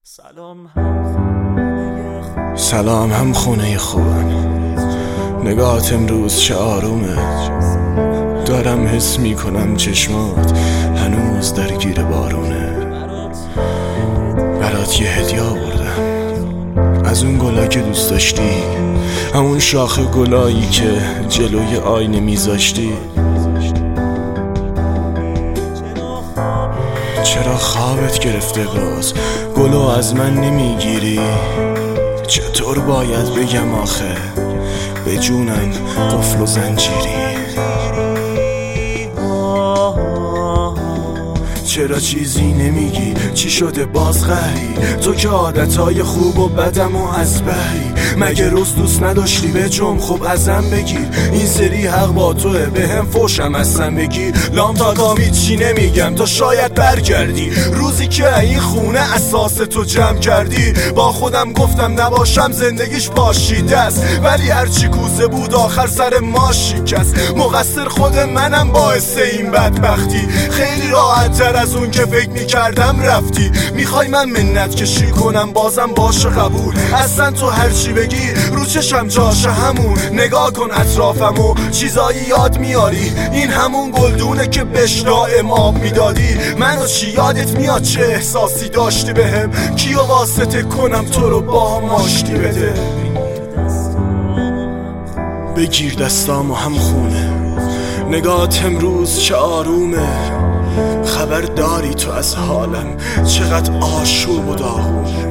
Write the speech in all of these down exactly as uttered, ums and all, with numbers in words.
سلام سلام هم خونه خوبم. نگاهت امروز چه آرومه. دارم حس میکنم چشمات هنوز درگیر بارونه. برات یه هدیه آوردم از اون گلا که دوست داشتی، همون شاخه گلایی که جلوی آینه میذاشتی. چرا خوابت گرفته باز گلو از من نمیگیری؟ چطور باید بگم آخه به جونم قفل و زنجیری؟ چرا چیزی نمیگی؟ چی شده باز قهری؟ تو که عادتهای خوب و بدم و از بهری. مگه روز دوست نداشتی به جم خب ازم بگیر. این سری حق با توه به هم فوشم ازم بگیر. لام تا کامید چی نمیگم تا شاید برگردی. روزی که این خونه اساس تو جمع کردی، با خودم گفتم نباشم زندگیش پاشیده است، ولی هرچی کوزه بود آخر سر ما شکست. مقصر خود منم باعث این بدبختی. خیلی راحت تر از اون که فکر میکردم رفتی. میخوای من منت کشی کنم بازم باشه قبول. اصلا تو هرچی بگی رو چشم جاشه همون. نگاه کن اطرافمو چیزایی یاد میاری. این همون گلدونه که بهش دائم آب میدادی. منو چی یادت میاد چه احساسی داشتی بهم؟ کیو واسطه کنم تو رو با هم آشتی بده؟ بگیر دستامو هم خونه. نگاهت امروز چه آرومه. خبر داری تو از حالم چقدر آشوب و داغونه.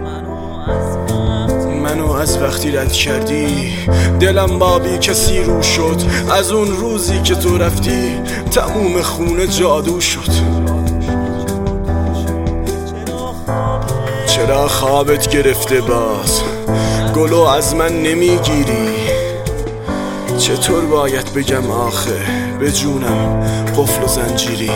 منو از وقتی رد کردی دلم با بی کسی رو شد. از اون روزی که تو رفتی تموم خونه جادو شد. چرا خوابت گرفته باز گلو از من نمیگیری؟ چطور باید بگم آخه به جونم قفل و زنجیری؟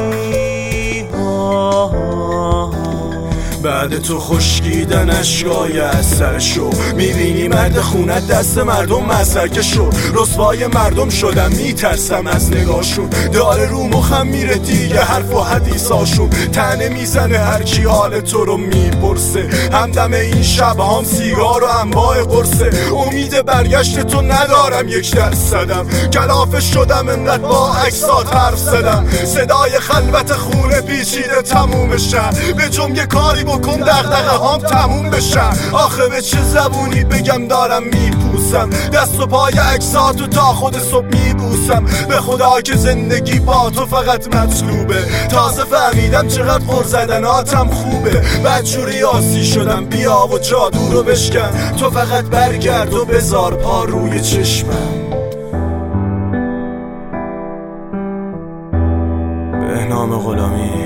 بعد تو خشکیدن اشکای از سرشو میبینی مرد خونت دست مردم مسرکه شو. رسوای مردم شدم میترسم از نگاهشون. داره رو مخم میره دیگه حرف و حدیثاشون. تنه میزنه هر کی حال تو رو میپرسه. همدم این شب هم سیگار و انواع قرصه. امید برگشت تو ندارم یک درصدم. کلافه شدم انقدر با عکسات حرف زدم. صدای خلوت خونه پیچیده تموم شهر. به جمع یه کاری بکن دغدغه هام تموم بشن. آخه به چه زبونی بگم دارم میپوسم. دست و پای عکساتو تا خود صبح میبوسم. به خدا که زندگی با تو فقط مطلوبه. تازه فهمیدم چقدر غر زدناتم خوبه. بدجوری آسی شدم بیا و جادو رو بشکن. تو فقط برگرد و بذار پا روی چشمم. به نام غلامی